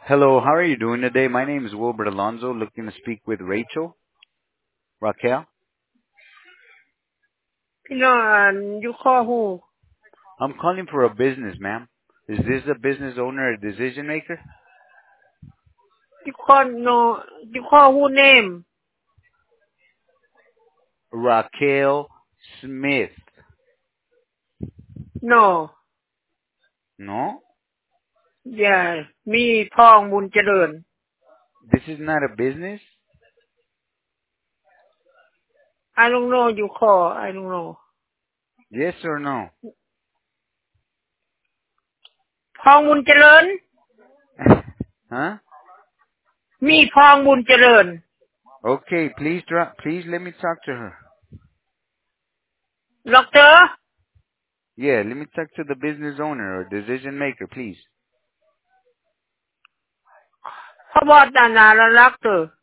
Hello, how are you doing today? My name is Wilbert Alonzo, looking to speak with Rachel. Raquel? พี่น้องอยู่ข้อหู I'm calling for a business, ma'am. Is this a business owner or decision maker? อยู่ข้อหู name Raquel Smith. no No? yeah มีพองบุญเจริญ This is not a business? I don't know อยู่ข้อ I don't know Yes or no? พองบุญเจริญ Huh? มีพองบุญเจริญ Okay, please let me talk to her. doctor Yeah, let me talk to the business owner or decision maker, please. เขาบอกตานาแล้ว doctor